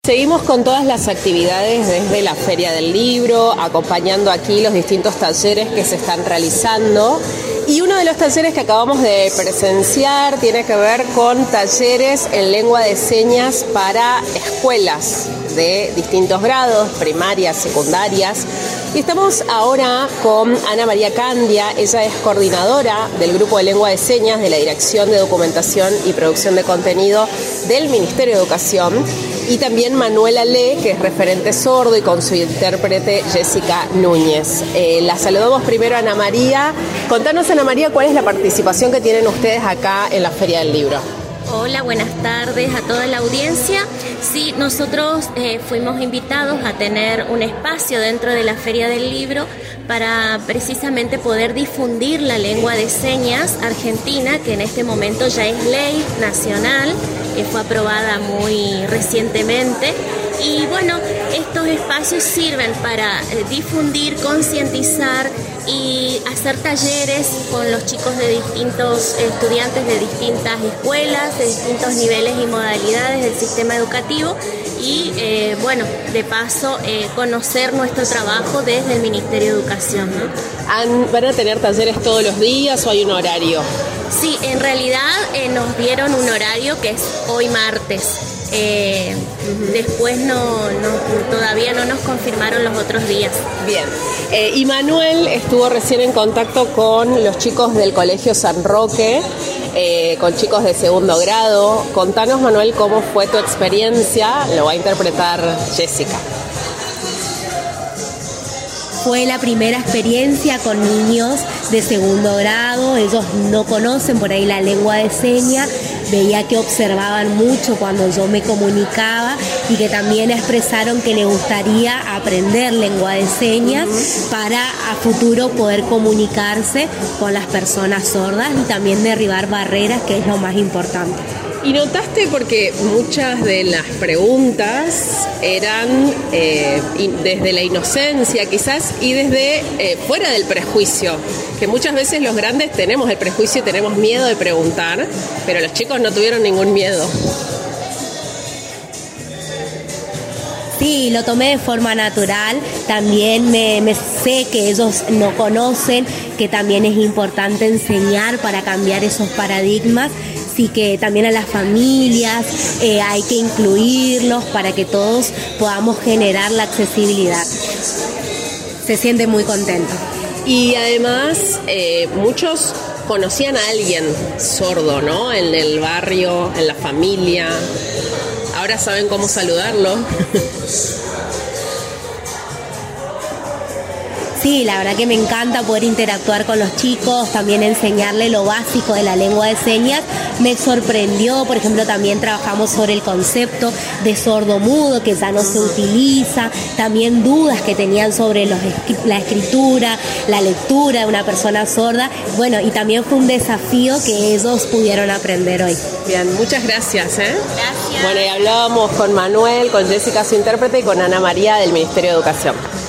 Seguimos con todas las actividades desde la Feria del Libro, acompañando aquí los distintos talleres que se están realizando. Y uno de los talleres que acabamos de presenciar tiene que ver con talleres en lengua de señas para escuelas de distintos grados, primarias, secundarias. Y estamos ahora con Ana María Candia. Ella es coordinadora del Grupo de Lengua de Señas de la Dirección de Documentación y Producción de Contenido del Ministerio de Educación. Y también Manuela Le, que es referente sordo, y con su intérprete Jessica Núñez. La saludamos primero a Ana María. Contanos, Ana María, ¿cuál es la participación que tienen ustedes acá en la Feria del Libro? Hola, buenas tardes a toda la audiencia. Sí, nosotros fuimos invitados a tener un espacio dentro de la Feria del Libro para precisamente poder difundir la lengua de señas argentina, que en este momento ya es ley nacional, que fue aprobada muy recientemente. Y bueno, estos espacios sirven para difundir, concientizar y hacer talleres con los chicos de distintos estudiantes de distintas escuelas, de distintos niveles y modalidades del sistema educativo y bueno, de paso conocer nuestro trabajo desde el Ministerio de Educación, ¿no? ¿Van a tener talleres todos los días o hay un horario? Sí, en realidad nos dieron un horario que es hoy martes. Después todavía no nos confirmaron los otros días. Bien. Y Manuel estuvo recién en contacto con los chicos del Colegio San Roque, con chicos de segundo grado. Contanos, Manuel, cómo fue tu experiencia. Lo va a interpretar Jessica. Fue la primera experiencia con niños de segundo grado. Ellos no conocen por ahí la lengua de señas. Veía que observaban mucho cuando yo me comunicaba y que también expresaron que les gustaría aprender lengua de señas para a futuro poder comunicarse con las personas sordas y también derribar barreras, que es lo más importante. Y notaste, porque muchas de las preguntas eran desde la inocencia quizás y desde fuera del prejuicio, que muchas veces los grandes tenemos el prejuicio y tenemos miedo de preguntar, pero los chicos no tuvieron ningún miedo. Sí, lo tomé de forma natural. También me sé que ellos no conocen, que también es importante enseñar para cambiar esos paradigmas. Así que también a las familias hay que incluirlos para que todos podamos generar la accesibilidad. Se siente muy contento. Y además muchos conocían a alguien sordo, ¿no? En el barrio, en la familia. Ahora saben cómo saludarlo. Sí, la verdad que me encanta poder interactuar con los chicos, también enseñarles lo básico de la lengua de señas. Me sorprendió, por ejemplo, también trabajamos sobre el concepto de sordo-mudo, que ya no se utiliza, también dudas que tenían sobre la escritura, la lectura de una persona sorda. Bueno, y también fue un desafío que ellos pudieron aprender hoy. Bien, muchas gracias. Gracias. Bueno, y hablábamos con Manuel, con Jessica, su intérprete, y con Ana María del Ministerio de Educación.